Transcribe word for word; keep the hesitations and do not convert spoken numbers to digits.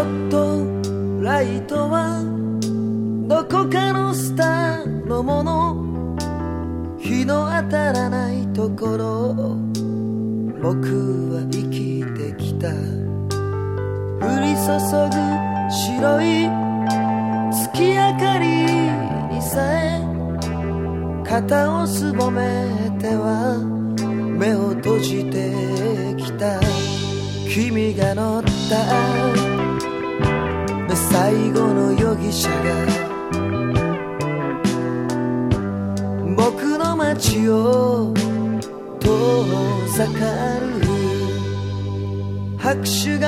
ットライトはどこかのスターのもの、日の当たらないところ僕は生きてきた。降り注ぐ白い月明かりにさえ肩をすぼめては目を閉じてきた。君が乗った最後の容疑者が僕の街を遠ざかる。拍手が